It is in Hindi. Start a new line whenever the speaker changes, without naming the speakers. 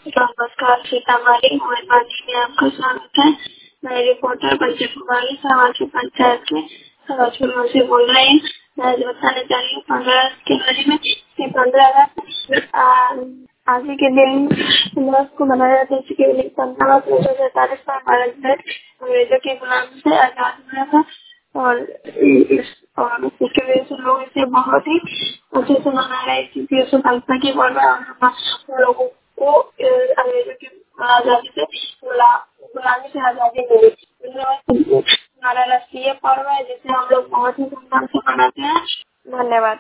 नमस्कार, सीतामढ़ी मोबाइल में आपका स्वागत है। मैं रिपोर्टर पंचम कुमारी समाज पंचायत के समाजपुर से बोल रही हूँ। मैं आज बताने जा रही हूँ 15 अगस्त के बारे में। ये 15 अगस्त आज ही के दिन दिवस को मनाया जाता है। इसके लिए 15 अगस्त 1947 में भारत देश अंग्रेजों की गुलामी से आजाद हुआ था और इसकी वजह से लोग इसे बहुत ही अच्छे से मना रहे हैं क्योंकि स्वतंत्रता की पर्व है और हम लोगों को अंग्रेजों की आजादी से गुलामी से आजादी मिली। हमारा राष्ट्रीय पर्व है जिसे हम लोग बहुत ही धूमधाम से मनाते हैं। धन्यवाद।